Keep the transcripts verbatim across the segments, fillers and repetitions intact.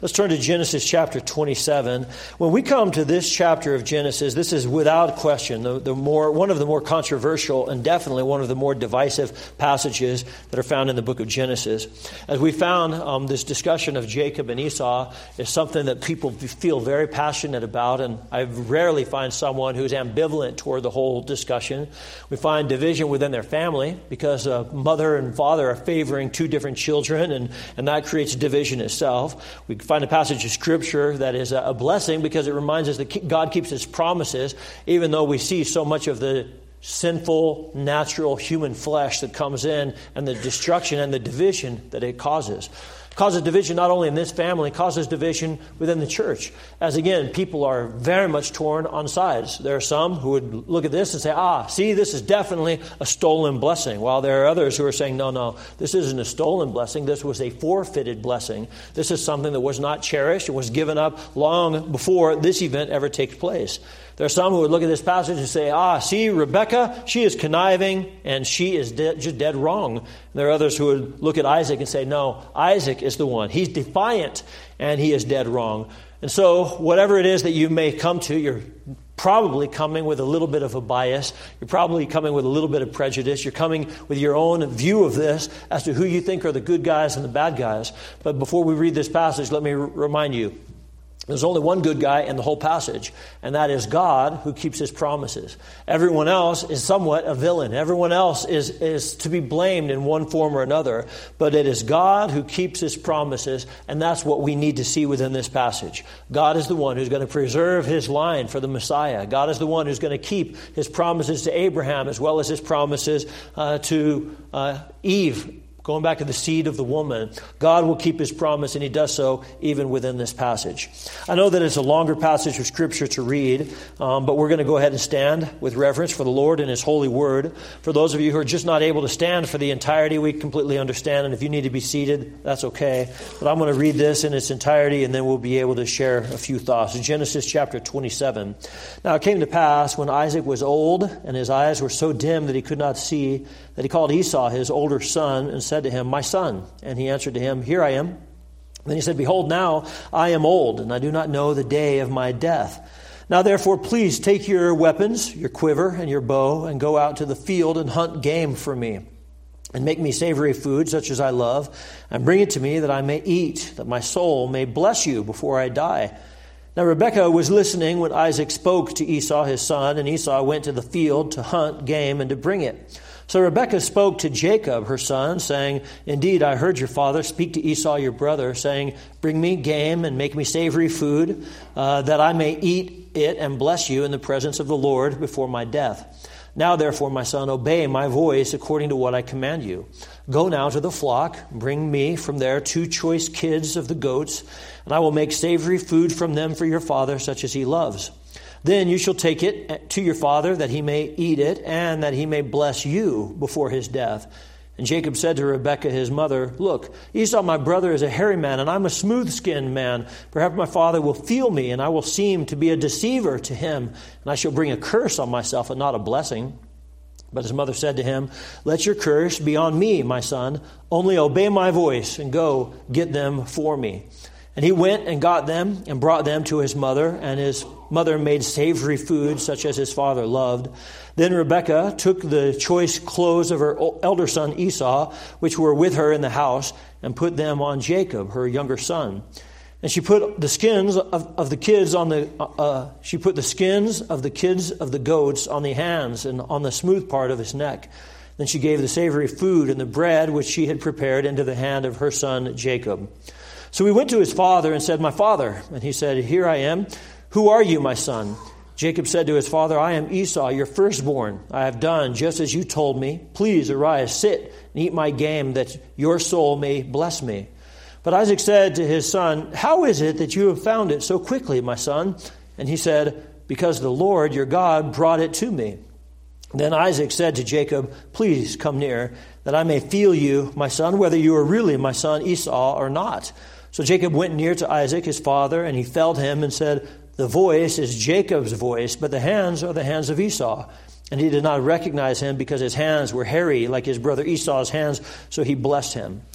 Let's turn to Genesis chapter twenty-seven. When we come to this chapter of Genesis, this is without question the, the more one of the more controversial and definitely one of the more divisive passages that are found in the book of Genesis. As we found, um, this discussion of Jacob and Esau is something that people feel very passionate about, and I rarely find someone who's ambivalent toward the whole discussion. We find division within their family because a mother and father are favoring two different children, and, and that creates division itself. We find a passage of Scripture that is a blessing because it reminds us that God keeps His promises, even though we see so much of the sinful, natural human flesh that comes in and the destruction and the division that it causes. It causes division not only in this family, it causes division within the church. As again, people are very much torn on sides. There are some who would look at this and say, ah, see, this is definitely a stolen blessing. While there are others who are saying, no, no, this isn't a stolen blessing. This was a forfeited blessing. This is something that was not cherished. It was given up long before this event ever takes place. There are some who would look at this passage and say, ah, see, Rebekah, she is conniving and she is de- just dead wrong. And there are others who would look at Isaac and say, no, Isaac is the one. He's defiant and he is dead wrong. And so whatever it is that you may come to, you're probably coming with a little bit of a bias. You're probably coming with a little bit of prejudice. You're coming with your own view of this as to who you think are the good guys and the bad guys. But before we read this passage, let me r- remind you, there's only one good guy in the whole passage, and that is God who keeps His promises. Everyone else is somewhat a villain. Everyone else is, is to be blamed in one form or another, but it is God who keeps His promises, and that's what we need to see within this passage. God is the one who's going to preserve His line for the Messiah. God is the one who's going to keep His promises to Abraham as well as His promises uh, to uh, Eve. Going back to the seed of the woman, God will keep His promise, and He does so even within this passage. I know that it's a longer passage of Scripture to read, um, but we're going to go ahead and stand with reverence for the Lord and His holy word. For those of you who are just not able to stand for the entirety, we completely understand, and if you need to be seated, that's okay. But I'm going to read this in its entirety, and then we'll be able to share a few thoughts. Genesis chapter twenty-seven. Now it came to pass, when Isaac was old, and his eyes were so dim that he could not see, that he called Esau his older son, and said to him, my son. And he answered to him, here I am. Then he said, behold, now I am old, and I do not know the day of my death. Now therefore, please take your weapons, your quiver, and your bow, and go out to the field and hunt game for me, and make me savory food, such as I love, and bring it to me that I may eat, that my soul may bless you before I die. Now Rebekah was listening when Isaac spoke to Esau his son, and Esau went to the field to hunt game and to bring it. So Rebekah spoke to Jacob, her son, saying, indeed, I heard your father speak to Esau, your brother, saying, bring me game and make me savory food, uh, that I may eat it and bless you in the presence of the Lord before my death. Now, therefore, my son, obey my voice according to what I command you. Go now to the flock, bring me from there two choice kids of the goats, and I will make savory food from them for your father, such as he loves. Then you shall take it to your father, that he may eat it, and that he may bless you before his death. And Jacob said to Rebekah his mother, look, Esau my brother is a hairy man, and I'm a smooth-skinned man. Perhaps my father will feel me, and I will seem to be a deceiver to him, and I shall bring a curse on myself and not a blessing. But his mother said to him, let your curse be on me, my son. Only obey my voice, and go get them for me. And he went and got them and brought them to his mother, and his mother made savory food such as his father loved. Then Rebekah took the choice clothes of her elder son Esau, which were with her in the house, and put them on Jacob, her younger son. And she put the skins of, of the kids on the uh, she put the skins of the kids of the goats on the hands and on the smooth part of his neck. Then she gave the savory food and the bread which she had prepared into the hand of her son Jacob. So he went to his father and said, my father. And he said, here I am. Who are you, my son? Jacob said to his father, I am Esau, your firstborn. I have done just as you told me. Please arise, sit, and eat my game, that your soul may bless me. But Isaac said to his son, how is it that you have found it so quickly, my son? And he said, because the Lord your God brought it to me. Then Isaac said to Jacob, please come near, that I may feel you, my son, whether you are really my son Esau or not. So Jacob went near to Isaac, his father, and he felt him and said, the voice is Jacob's voice, but the hands are the hands of Esau. And he did not recognize him because his hands were hairy like his brother Esau's hands, so he blessed him.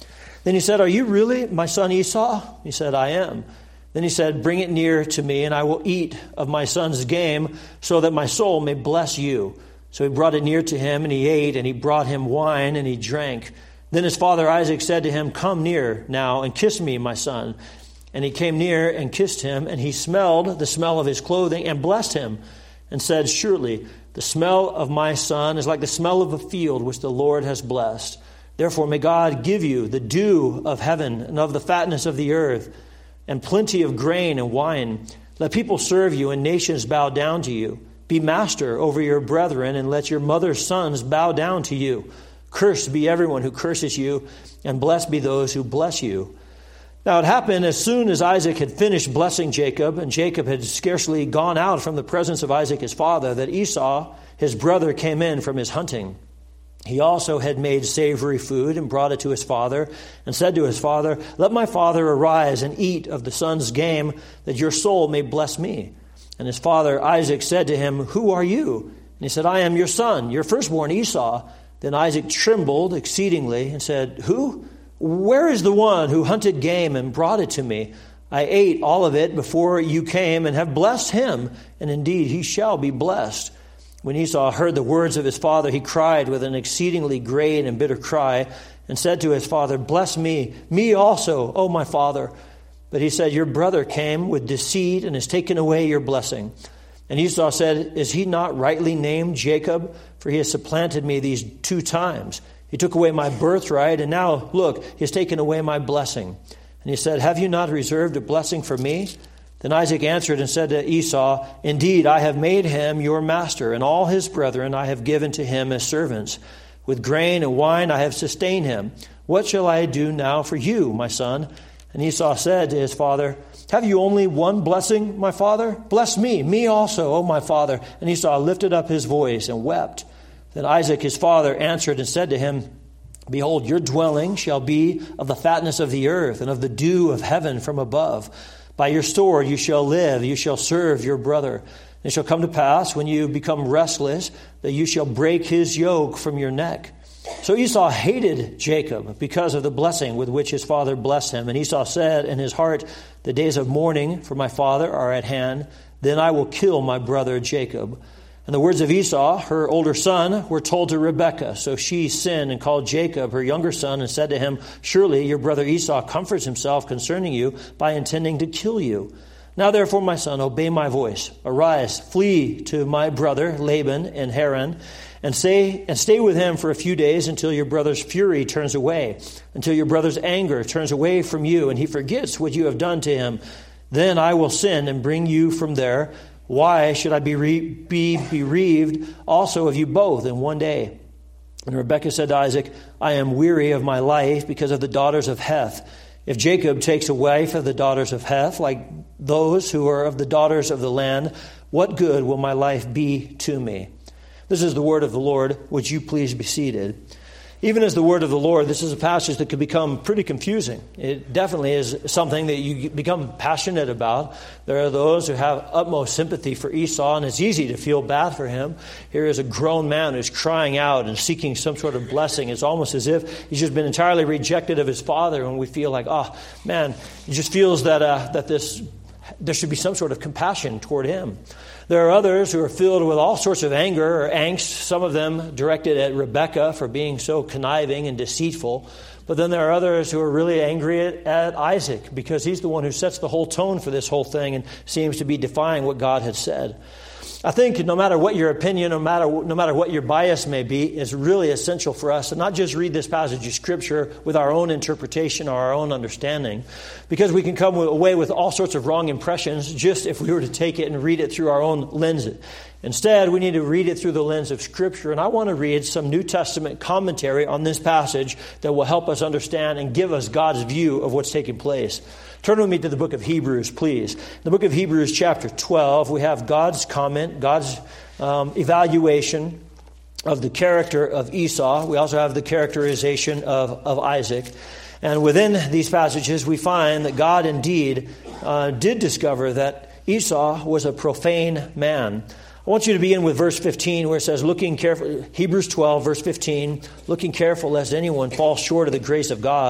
Then he said, are you really my son Esau? He said, I am. Then he said, bring it near to me, and I will eat of my son's game, so that my soul may bless you. So he brought it near to him, and he ate, and he brought him wine, and he drank. Then his father Isaac said to him, come near now, and kiss me, my son. And he came near and kissed him, and he smelled the smell of his clothing, and blessed him, and said, surely the smell of my son is like the smell of a field which the Lord has blessed. Therefore may God give you the dew of heaven and of the fatness of the earth, and plenty of grain and wine. Let people serve you, and nations bow down to you. Be master over your brethren, and let your mother's sons bow down to you. Cursed be everyone who curses you, and blessed be those who bless you. Now it happened as soon as Isaac had finished blessing Jacob, and Jacob had scarcely gone out from the presence of Isaac his father, that Esau, his brother, came in from his hunting. He also had made savory food and brought it to his father, and said to his father, let my father arise and eat of the son's game, that your soul may bless me. And his father Isaac said to him, who are you? And he said, I am your son, your firstborn Esau. Then Isaac trembled exceedingly and said, who? Where is the one who hunted game and brought it to me? I ate all of it before you came, and have blessed him, and indeed he shall be blessed. When Esau heard the words of his father, he cried with an exceedingly great and bitter cry, and said to his father, bless me, me also, O my father. But he said, your brother came with deceit and has taken away your blessing. And Esau said, is he not rightly named Jacob? For he has supplanted me these two times. He took away my birthright, and now, look, he has taken away my blessing. And he said, have you not reserved a blessing for me? Then Isaac answered and said to Esau, indeed, I have made him your master, and all his brethren I have given to him as servants. With grain and wine I have sustained him. What shall I do now for you, my son? And Esau said to his father, have you only one blessing, my father? Bless me, me also, O my father. And Esau lifted up his voice and wept. Then Isaac his father answered and said to him, behold, your dwelling shall be of the fatness of the earth, and of the dew of heaven from above. By your sword you shall live, you shall serve your brother. It shall come to pass, when you become restless, that you shall break his yoke from your neck. So Esau hated Jacob because of the blessing with which his father blessed him. And Esau said in his heart, the days of mourning for my father are at hand. Then I will kill my brother Jacob. And the words of Esau, her older son, were told to Rebekah. So she sinned and called Jacob, her younger son, and said to him, surely your brother Esau comforts himself concerning you by intending to kill you. Now therefore, my son, obey my voice. Arise, flee to my brother Laban in Haran, and say and stay with him for a few days until your brother's fury turns away, until your brother's anger turns away from you, and he forgets what you have done to him. Then I will send and bring you from there. Why should I be, re- be bereaved also of you both in one day? And Rebekah said to Isaac, I am weary of my life because of the daughters of Heth. If Jacob takes a wife of the daughters of Heth, like those who are of the daughters of the land, what good will my life be to me? This is the word of the Lord. Would you please be seated? Even as the word of the Lord, this is a passage that could become pretty confusing. It definitely is something that you become passionate about. There are those who have utmost sympathy for Esau, and it's easy to feel bad for him. Here is a grown man who's crying out and seeking some sort of blessing. It's almost as if he's just been entirely rejected of his father, and we feel like, oh, man, he just feels that uh, that this there should be some sort of compassion toward him. There are others who are filled with all sorts of anger or angst, some of them directed at Rebekah for being so conniving and deceitful. But then there are others who are really angry at, at Isaac because he's the one who sets the whole tone for this whole thing and seems to be defying what God had said. I think no matter what your opinion, no matter no matter what your bias may be, it's really essential for us to not just read this passage of Scripture with our own interpretation or our own understanding, because we can come away with all sorts of wrong impressions just if we were to take it and read it through our own lens. Instead, we need to read it through the lens of Scripture. And I want to read some New Testament commentary on this passage that will help us understand and give us God's view of what's taking place. Turn with me to the book of Hebrews, please. In the book of Hebrews, chapter twelve, we have God's comment, God's um, evaluation of the character of Esau. We also have the characterization of, of Isaac. And within these passages, we find that God indeed uh, did discover that Esau was a profane man. I want you to begin with verse fifteen, where it says, looking careful, Hebrews twelve, verse fifteen, looking careful lest anyone fall short of the grace of God,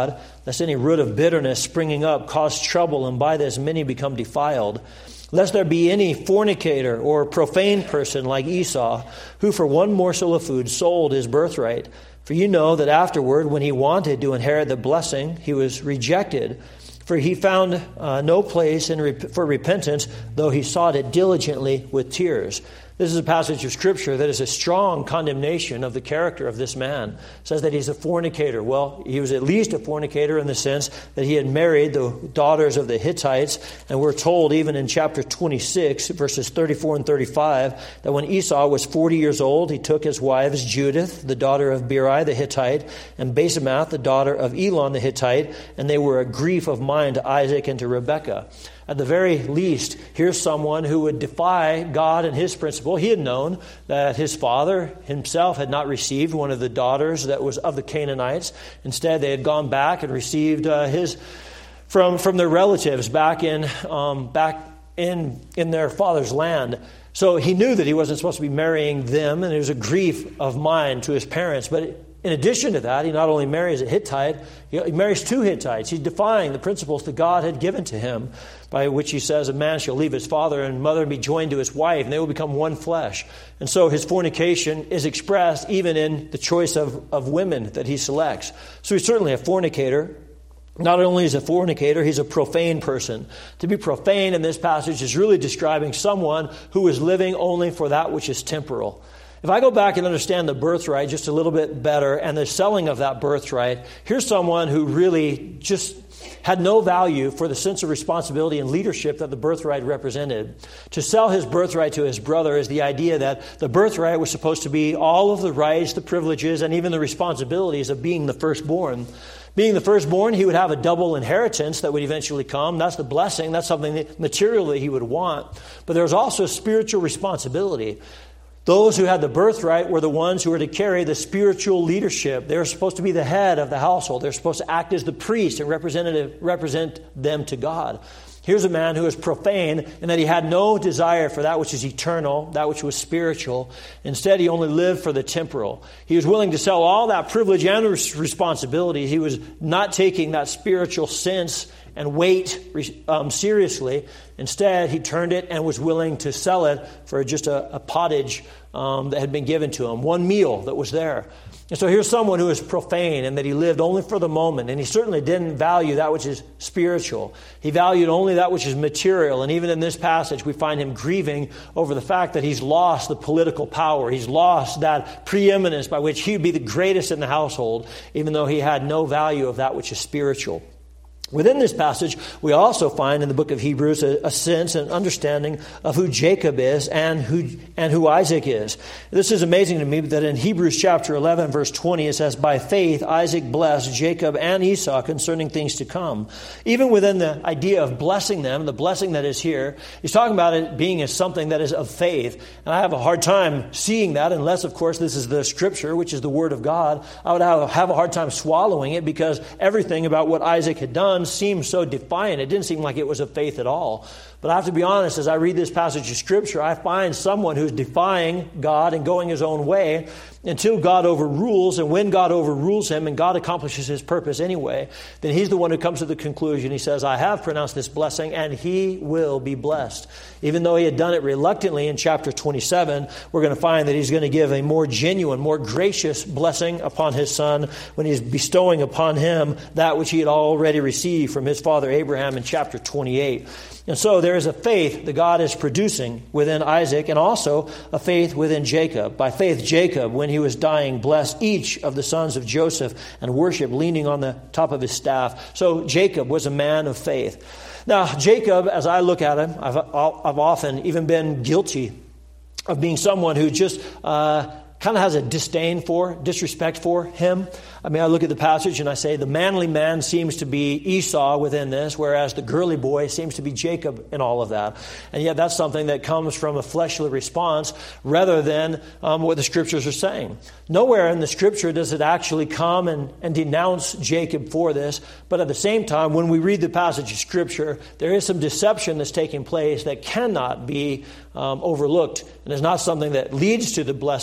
lest any root of bitterness springing up cause trouble, and by this many become defiled. Lest there be any fornicator or profane person like Esau, who for one morsel of food sold his birthright. For you know that afterward, when he wanted to inherit the blessing, he was rejected. For he found uh, no place in rep- for repentance, though he sought it diligently with tears. This is a passage of Scripture that is a strong condemnation of the character of this man. It says that he's a fornicator. Well, he was at least a fornicator in the sense that he had married the daughters of the Hittites. And we're told even in chapter twenty-six, verses thirty-four and thirty-five, that when Esau was forty years old, he took his wives Judith, the daughter of Beri the Hittite, and Basemath, the daughter of Elon the Hittite, and they were a grief of mind to Isaac and to Rebekah. At the very least, here's someone who would defy God and his principle. He had known that his father himself had not received one of the daughters that was of the Canaanites. Instead, they had gone back and received uh, his from from their relatives back in um, back in in their father's land. So he knew that he wasn't supposed to be marrying them, and it was a grief of mind to his parents. But it, in addition to that, he not only marries a Hittite, he marries two Hittites. He's defying the principles that God had given to him, by which he says, a man shall leave his father and mother and be joined to his wife, and they will become one flesh. And so his fornication is expressed even in the choice of, of women that he selects. So he's certainly a fornicator. Not only is he a fornicator, he's a profane person. To be profane in this passage is really describing someone who is living only for that which is temporal. If I go back and understand the birthright just a little bit better and the selling of that birthright, here's someone who really just had no value for the sense of responsibility and leadership that the birthright represented. To sell his birthright to his brother is the idea that the birthright was supposed to be all of the rights, the privileges, and even the responsibilities of being the firstborn. Being the firstborn, he would have a double inheritance that would eventually come. That's the blessing. That's something that materially he would want. But there's also spiritual responsibility. Those who had the birthright were the ones who were to carry the spiritual leadership. They were supposed to be the head of the household. They're supposed to act as the priest and representative, represent them to God. Here's a man who is profane in that he had no desire for that which is eternal, that which was spiritual. Instead, he only lived for the temporal. He was willing to sell all that privilege and responsibility. He was not taking that spiritual sense and weight um, seriously. Instead, he turned it and was willing to sell it for just a, a pottage um, that had been given to him, one meal that was there. And so here's someone who is profane and that he lived only for the moment. And he certainly didn't value that which is spiritual. He valued only that which is material. And even in this passage, we find him grieving over the fact that he's lost the political power. He's lost that preeminence by which he would be the greatest in the household, even though he had no value of that which is spiritual. Within this passage, we also find in the book of Hebrews a, a sense and understanding of who Jacob is and who and who Isaac is. This is amazing to me that in Hebrews chapter eleven, verse twenty, it says, "By faith Isaac blessed Jacob and Esau concerning things to come." Even within the idea of blessing them, the blessing that is here, he's talking about it being as something that is of faith. And I have a hard time seeing that unless, of course, this is the Scripture, which is the Word of God. I would have, have a hard time swallowing it because everything about what Isaac had done seemed so defiant. It didn't seem like it was of faith at all. But I have to be honest, as I read this passage of Scripture, I find someone who's defying God and going his own way until God overrules. And when God overrules him and God accomplishes his purpose anyway, then he's the one who comes to the conclusion. He says, I have pronounced this blessing and he will be blessed. Even though he had done it reluctantly in chapter twenty-seven, we're going to find that he's going to give a more genuine, more gracious blessing upon his son when he's bestowing upon him that which he had already received from his father Abraham in chapter twenty-eight. And so there is a faith that God is producing within Isaac and also a faith within Jacob. By faith, Jacob, when he was dying, blessed each of the sons of Joseph and worshiped leaning on the top of his staff. So Jacob was a man of faith. Now, Jacob, as I look at him, I've, I've often even been guilty of being someone who just uh, kind of has a disdain for, disrespect for him. I mean, I look at the passage and I say the manly man seems to be Esau within this, whereas the girly boy seems to be Jacob in all of that. And yet that's something that comes from a fleshly response rather than um, what the Scriptures are saying. Nowhere in the Scripture does it actually come and, and denounce Jacob for this. But at the same time, when we read the passage of Scripture, there is some deception that's taking place that cannot be um, overlooked. And is not something that leads to the blessing. Instead,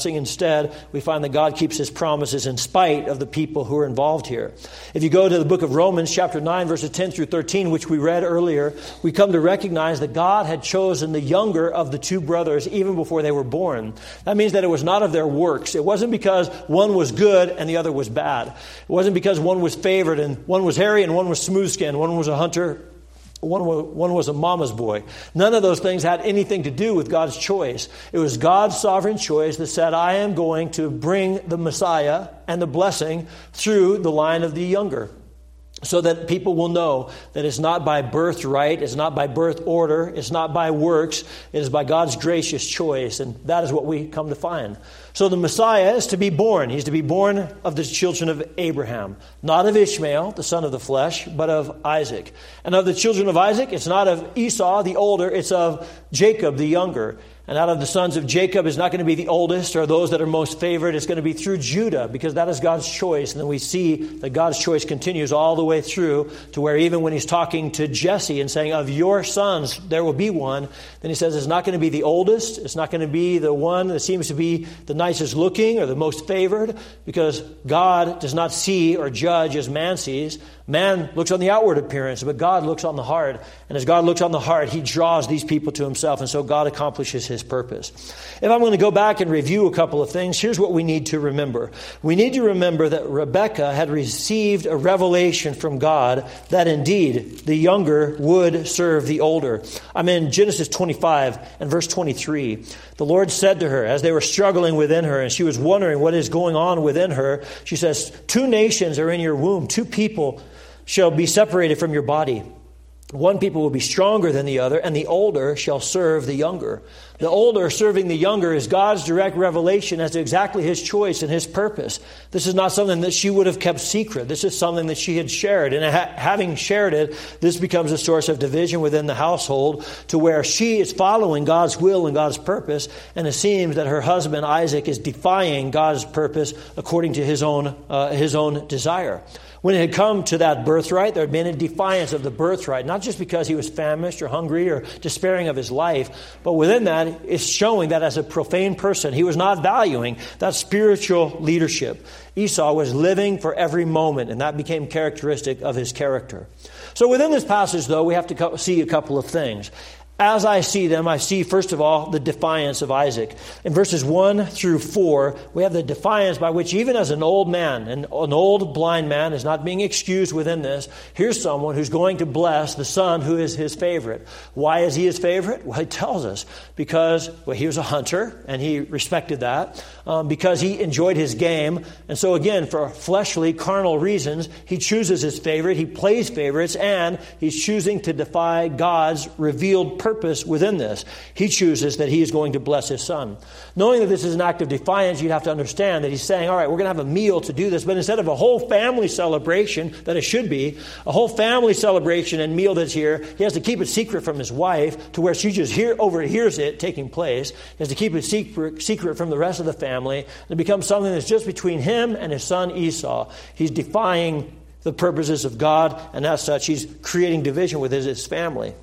instead, we find that God keeps his promises in spite of the people who are involved here. If you go to the book of Romans, chapter nine, verses ten through thirteen, which we read earlier, we come to recognize that God had chosen the younger of the two brothers even before they were born. That means that it was not of their works. It wasn't because one was good and the other was bad. It wasn't because one was favored and one was hairy and one was smooth-skinned, one was a hunter, One was, one was a mama's boy. None of those things had anything to do with God's choice. It was God's sovereign choice that said, I am going to bring the Messiah and the blessing through the line of the younger, so that people will know that it's not by birthright, it's not by birth order, it's not by works, it is by God's gracious choice. And that is what we come to find. So the Messiah is to be born. He's to be born of the children of Abraham, not of Ishmael, the son of the flesh, but of Isaac. And of the children of Isaac, it's not of Esau, the older, it's of Jacob, the younger. And out of the sons of Jacob is not going to be the oldest or those that are most favored. It's going to be through Judah, because that is God's choice. And then we see that God's choice continues all the way through to where even when he's talking to Jesse and saying, of your sons, there will be one, then he says it's not going to be the oldest. It's not going to be the one that seems to be the nicest looking or the most favored, because God does not see or judge as man sees. Man looks on the outward appearance, but God looks on the heart. And as God looks on the heart, he draws these people to himself. And so God accomplishes his purpose. If I'm going to go back and review a couple of things, here's what we need to remember. We need to remember that Rebekah had received a revelation from God that indeed the younger would serve the older. I'm in Genesis twenty-five and verse twenty-three. The Lord said to her, as they were struggling within her, and she was wondering what is going on within her, she says, two nations are in your womb, two people shall be separated from your body. One people will be stronger than the other, and the older shall serve the younger. The older serving the younger is God's direct revelation as to exactly his choice and his purpose. This is not something that she would have kept secret. This is something that she had shared. And ha- having shared it, this becomes a source of division within the household, to where she is following God's will and God's purpose, and it seems that her husband Isaac is defying God's purpose according to his own uh, his own desire. When it had come to that birthright, there had been a defiance of the birthright, not just because he was famished or hungry or despairing of his life, but within that, it's showing that as a profane person, he was not valuing that spiritual leadership. Esau was living for every moment, and that became characteristic of his character. So within this passage, though, we have to see a couple of things. As I see them, I see, first of all, the defiance of Isaac. In verses one through four, we have the defiance by which even as an old man, and an old blind man is not being excused within this, here's someone who's going to bless the son who is his favorite. Why is he his favorite? Well, he tells us. Because well, he was a hunter, and he respected that. Um, because he enjoyed his game. And so again, for fleshly, carnal reasons, he chooses his favorite, he plays favorites, and he's choosing to defy God's revealed purpose within this. He chooses that he is going to bless his son. Knowing that this is an act of defiance, you'd have to understand that he's saying, all right, we're going to have a meal to do this, but instead of a whole family celebration that it should be, a whole family celebration and meal that's here, he has to keep it secret from his wife to where she just hear, overhears it taking place. He has to keep it secret, secret from the rest of the family. It becomes something that's just between him and his son Esau. He's defying the purposes of God, and as such, he's creating division with his, his family.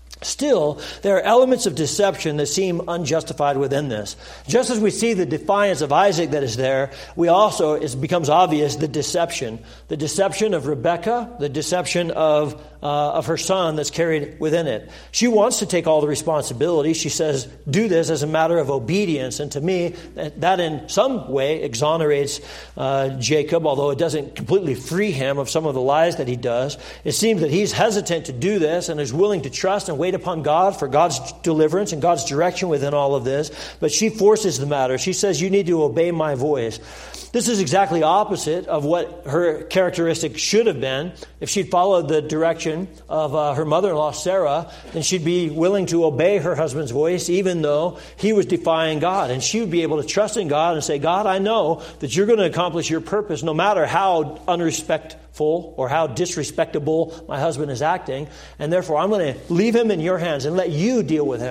Still, there are elements of deception that seem unjustified within this. Just as we see the defiance of Isaac that is there, we also, it becomes obvious, the deception. The deception of Rebekah, the deception of uh, of her son that's carried within it. She wants to take all the responsibility. She says, do this as a matter of obedience. And to me, that in some way exonerates uh, Jacob, although it doesn't completely free him of some of the lies that he does. It seems that he's hesitant to do this and is willing to trust and wait upon God for God's deliverance and God's direction within all of this. But she forces the matter. She says, you need to obey my voice. This is exactly opposite of what her characteristic should have been. If she'd followed the direction of uh, her mother-in-law, Sarah, then she'd be willing to obey her husband's voice, even though he was defying God. And she would be able to trust in God and say, God, I know that you're going to accomplish your purpose no matter how unrespectful or how disrespectable my husband is acting. And therefore, I'm going to leave him in your hands and let you deal with him.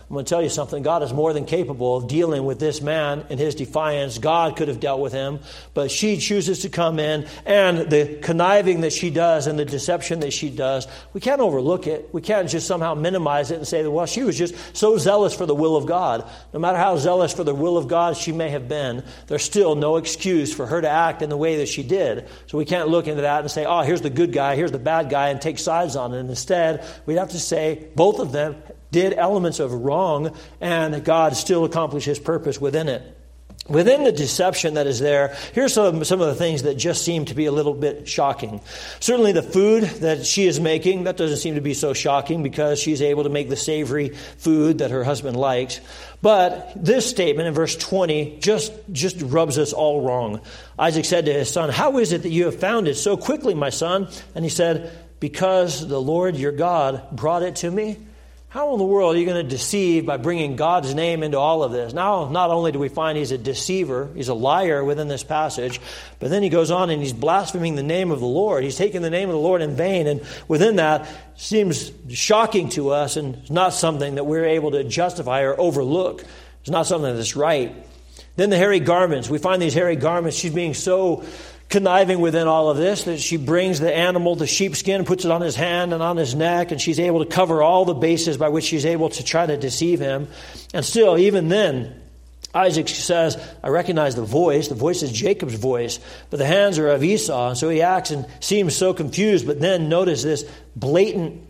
I'm going to tell you something. God is more than capable of dealing with this man in his defiance. God could have dealt with him, but she chooses to come in, and the conniving that she does and the deception that she does, we can't overlook it. We can't just somehow minimize it and say, well, she was just so zealous for the will of God. No matter how zealous for the will of God she may have been, there's still no excuse for her to act in the way that she did. So we can't look into that and say, oh, here's the good guy, here's the bad guy, and take sides on it. And instead, we'd have to say both of them did elements of wrong, and God still accomplished his purpose within it. Within the deception that is there, here's some, some of the things that just seem to be a little bit shocking. Certainly the food that she is making, that doesn't seem to be so shocking because she's able to make the savory food that her husband likes. But this statement in verse twenty just, just rubs us all wrong. Isaac said to his son, "How is it that you have found it so quickly, my son?" And he said, "Because the Lord your God brought it to me." How in the world are you going to deceive by bringing God's name into all of this? Now, not only do we find he's a deceiver, he's a liar within this passage, but then he goes on and he's blaspheming the name of the Lord. He's taking the name of the Lord in vain, and within that seems shocking to us and it's not something that we're able to justify or overlook. It's not something that's right. Then the hairy garments. We find these hairy garments. She's being so conniving within all of this that she brings the animal, the sheepskin, puts it on his hand and on his neck, and she's able to cover all the bases by which she's able to try to deceive him. And still, even then, Isaac says, I recognize the voice. The voice is Jacob's voice, but the hands are of Esau. And so he acts and seems so confused, but then notice this blatant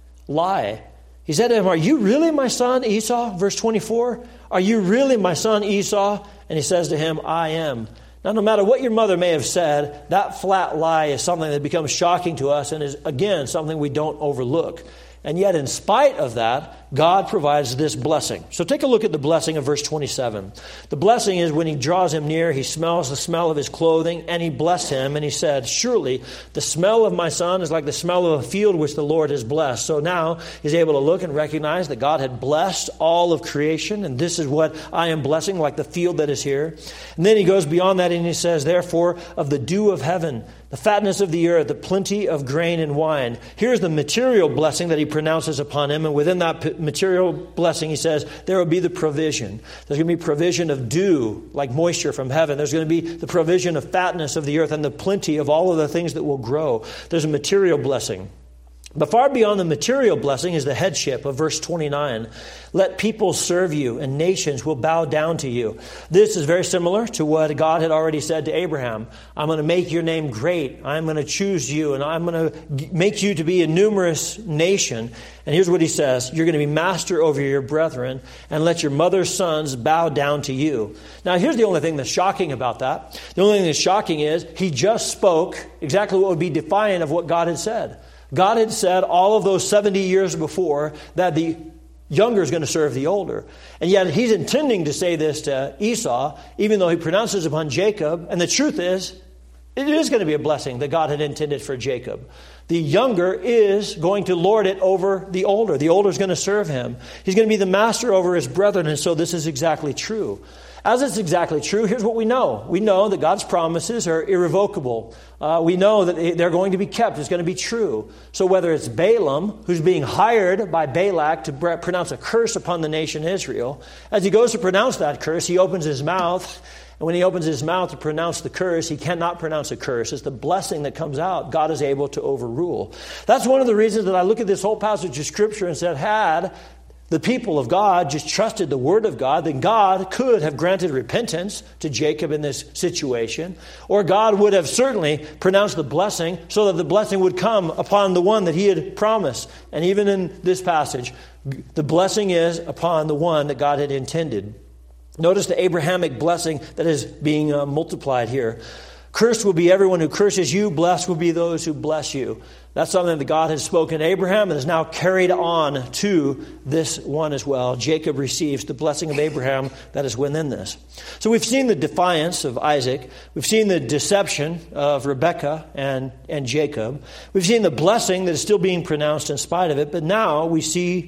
lie. He said to him, "Are you really my son Esau?" Verse twenty-four, "Are you really my son Esau?" And he says to him, "I am." Now, no matter what your mother may have said, that flat lie is something that becomes shocking to us and is, again, something we don't overlook. And yet, in spite of that, God provides this blessing. So take a look at the blessing of verse twenty-seven. The blessing is when he draws him near, he smells the smell of his clothing, and he blessed him. And he said, "Surely the smell of my son is like the smell of a field which the Lord has blessed." So now he's able to look and recognize that God had blessed all of creation. And this is what I am blessing, like the field that is here. And then he goes beyond that and he says, "Therefore, of the dew of heaven, the fatness of the earth, the plenty of grain and wine." Here's the material blessing that he pronounces upon him. And within that material blessing, he says, there will be the provision. There's going to be provision of dew, like moisture from heaven. There's going to be the provision of fatness of the earth and the plenty of all of the things that will grow. There's a material blessing. But far beyond the material blessing is the headship of verse twenty-nine. "Let people serve you, and nations will bow down to you." This is very similar to what God had already said to Abraham. I'm going to make your name great. I'm going to choose you, and I'm going to make you to be a numerous nation. And here's what he says. You're going to be master over your brethren, and let your mother's sons bow down to you. Now, here's the only thing that's shocking about that. The only thing that's shocking is he just spoke exactly what would be defiant of what God had said. God had said all of those seventy years before that the younger is going to serve the older. And yet he's intending to say this to Esau, even though he pronounces upon Jacob. And the truth is, it is going to be a blessing that God had intended for Jacob. The younger is going to lord it over the older. The older is going to serve him. He's going to be the master over his brethren. And so this is exactly true. As it's exactly true, here's what we know. We know that God's promises are irrevocable. Uh, we know that they're going to be kept. It's going to be true. So whether it's Balaam, who's being hired by Balak to pronounce a curse upon the nation Israel, as he goes to pronounce that curse, he opens his mouth. And when he opens his mouth to pronounce the curse, he cannot pronounce a curse. It's the blessing that comes out. God is able to overrule. That's one of the reasons that I look at this whole passage of Scripture and said, had the people of God just trusted the word of God, then God could have granted repentance to Jacob in this situation, or God would have certainly pronounced the blessing so that the blessing would come upon the one that he had promised. And even in this passage, the blessing is upon the one that God had intended. Notice the Abrahamic blessing that is being uh, multiplied here. Cursed will be everyone who curses you. Blessed will be those who bless you. That's something that God has spoken to Abraham and is now carried on to this one as well. Jacob receives the blessing of Abraham that is within this. So we've seen the defiance of Isaac. We've seen the deception of Rebekah and, and Jacob. We've seen the blessing that is still being pronounced in spite of it. But now we see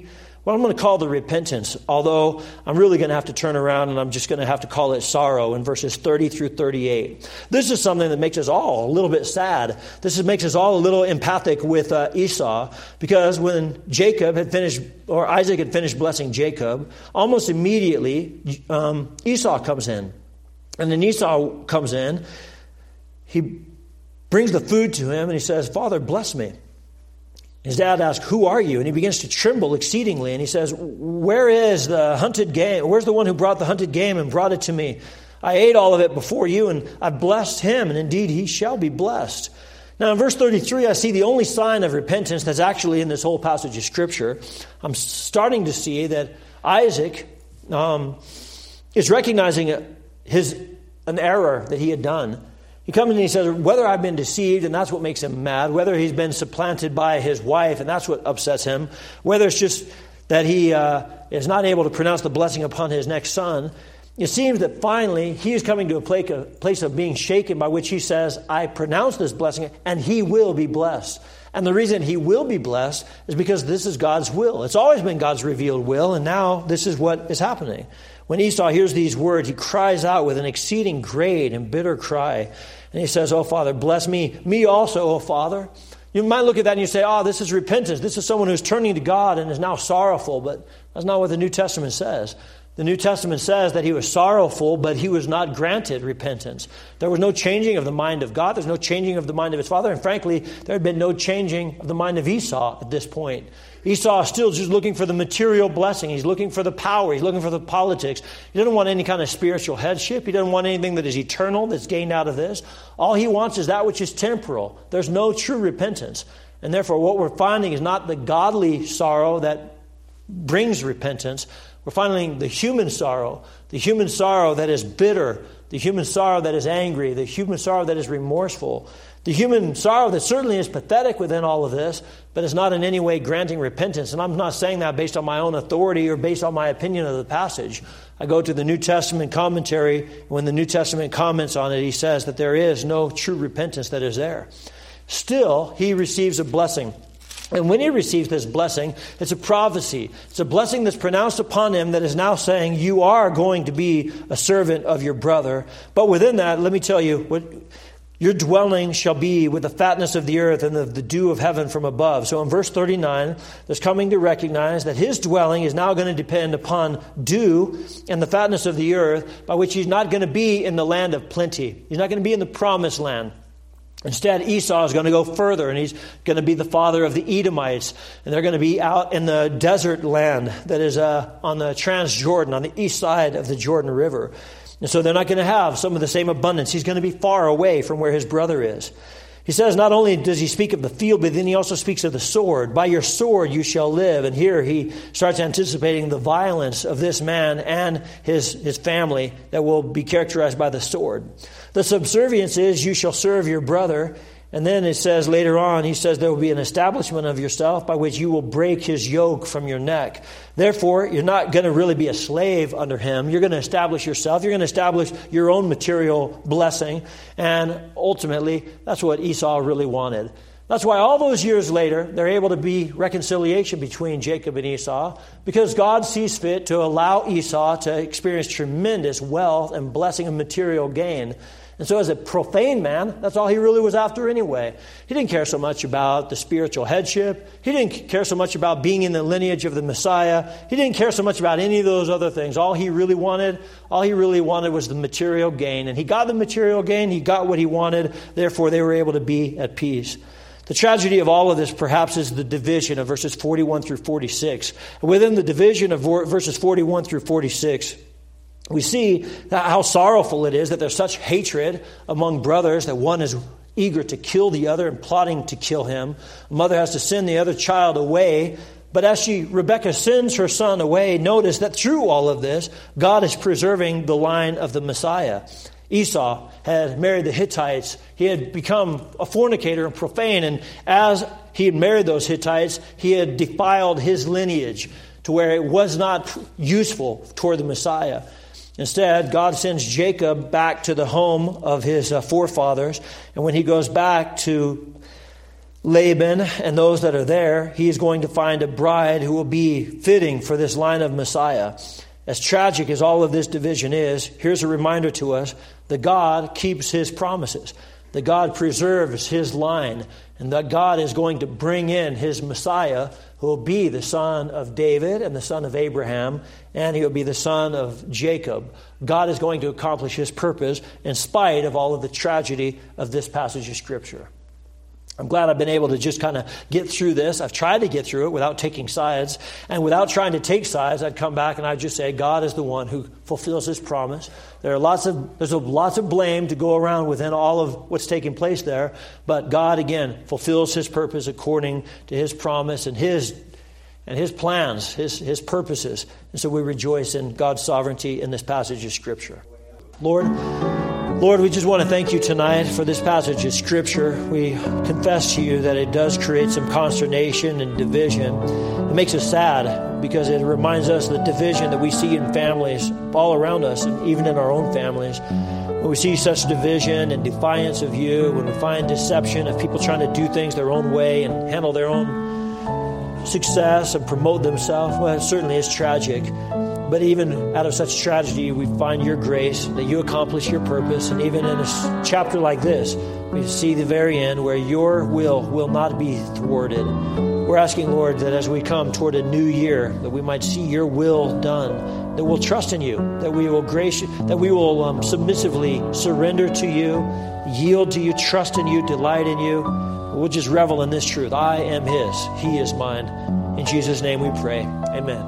what I'm going to call the repentance, although I'm really going to have to turn around and I'm just going to have to call it sorrow in verses thirty through thirty-eight. This is something that makes us all a little bit sad. This is, makes us all a little empathic with uh, Esau, because when Jacob had finished, or Isaac had finished blessing Jacob, almost immediately um, Esau comes in. And then Esau comes in, he brings the food to him and he says, "Father, bless me." His dad asks, "Who are you?" And he begins to tremble exceedingly. And he says, "Where is the hunted game? Where's the one who brought the hunted game and brought it to me? I ate all of it before you, and I blessed him, and indeed he shall be blessed." Now in verse thirty-three, I see the only sign of repentance that's actually in this whole passage of Scripture. I'm starting to see that Isaac um, is recognizing his an error that he had done. He comes and he says, whether I've been deceived, and that's what makes him mad, whether he's been supplanted by his wife, and that's what upsets him, whether it's just that he uh, is not able to pronounce the blessing upon his next son, it seems that finally he is coming to a place of being shaken, by which he says, I pronounce this blessing, and he will be blessed. And the reason he will be blessed is because this is God's will. It's always been God's revealed will, and now this is what is happening. When Esau hears these words, he cries out with an exceeding great and bitter cry. And he says, "Oh, Father, bless me, me also, oh, Father." You might look at that and you say, oh, this is repentance. This is someone who's turning to God and is now sorrowful. But that's not what the New Testament says. The New Testament says that he was sorrowful, but he was not granted repentance. There was no changing of the mind of God. There's no changing of the mind of his father. And frankly, there had been no changing of the mind of Esau at this point. Esau is still just looking for the material blessing. He's looking for the power. He's looking for the politics. He doesn't want any kind of spiritual headship. He doesn't want anything that is eternal that's gained out of this. All he wants is that which is temporal. There's no true repentance. And therefore, what we're finding is not the godly sorrow that brings repentance. We're finding the human sorrow, the human sorrow that is bitter, the human sorrow that is angry, the human sorrow that is remorseful, the human sorrow that certainly is pathetic within all of this, but is not in any way granting repentance. And I'm not saying that based on my own authority or based on my opinion of the passage. I go to the New Testament commentary. When the New Testament comments on it, he says that there is no true repentance that is there. Still, he receives a blessing. And when he receives this blessing, it's a prophecy. It's a blessing that's pronounced upon him that is now saying, you are going to be a servant of your brother. But within that, let me tell you, what your dwelling shall be with the fatness of the earth and the, the dew of heaven from above. So in verse thirty-nine, there's coming to recognize that his dwelling is now going to depend upon dew and the fatness of the earth, by which he's not going to be in the land of plenty. He's not going to be in the promised land. Instead, Esau is going to go further, and he's going to be the father of the Edomites. And they're going to be out in the desert land that is uh, on the Transjordan, on the east side of the Jordan River. And so they're not going to have some of the same abundance. He's going to be far away from where his brother is. He says not only does he speak of the field, but then he also speaks of the sword. By your sword you shall live. And here he starts anticipating the violence of this man and his, his family that will be characterized by the sword. The subservience is you shall serve your brother. And then it says later on, he says there will be an establishment of yourself by which you will break his yoke from your neck. Therefore, you're not going to really be a slave under him. You're going to establish yourself. You're going to establish your own material blessing. And ultimately, that's what Esau really wanted. That's why all those years later, they're able to be reconciliation between Jacob and Esau, because God sees fit to allow Esau to experience tremendous wealth and blessing and material gain. And so as a profane man, that's all he really was after anyway. He didn't care so much about the spiritual headship. He didn't care so much about being in the lineage of the Messiah. He didn't care so much about any of those other things. All he really wanted, all he really wanted was the material gain. And he got the material gain. He got what he wanted. Therefore, they were able to be at peace. The tragedy of all of this, perhaps, is the division of verses forty-one through forty-six. Within the division of verses forty-one through forty-six, we see how sorrowful it is that there's such hatred among brothers, that one is eager to kill the other and plotting to kill him. A mother has to send the other child away. But as she, Rebekah sends her son away, notice that through all of this, God is preserving the line of the Messiah. Esau had married the Hittites. He had become a fornicator and profane. And as he had married those Hittites, he had defiled his lineage to where it was not useful toward the Messiah. Instead, God sends Jacob back to the home of his uh, forefathers. And when he goes back to Laban and those that are there, he is going to find a bride who will be fitting for this line of Messiah. As tragic as all of this division is, here's a reminder to us that God keeps his promises, that God preserves his line, and that God is going to bring in his Messiah, who will be the son of David and the son of Abraham, and he will be the son of Jacob. God is going to accomplish his purpose in spite of all of the tragedy of this passage of Scripture. I'm glad I've been able to just kind of get through this. I've tried to get through it without taking sides. And without trying to take sides, I'd come back and I'd just say, God is the one who fulfills his promise. There are lots of, there's a, lots of blame to go around within all of what's taking place there. But God, again, fulfills his purpose according to his promise and his and his plans, his, his purposes. And so we rejoice in God's sovereignty in this passage of Scripture. Lord, Lord, we just want to thank you tonight for this passage of Scripture. We confess to you that it does create some consternation and division. It makes us sad because it reminds us of the division that we see in families all around us and even in our own families. When we see such division and defiance of you, when we find deception of people trying to do things their own way and handle their own success and promote themselves, well, it certainly is tragic. But even out of such tragedy, we find your grace, that you accomplish your purpose. And even in a chapter like this, we see the very end where your will will not be thwarted. We're asking, Lord, that as we come toward a new year, that we might see your will done, that we'll trust in you, that we will grace, that we will um, submissively surrender to you, yield to you, trust in you, delight in you. We'll just revel in this truth. I am his. He is mine. In Jesus' name we pray. Amen.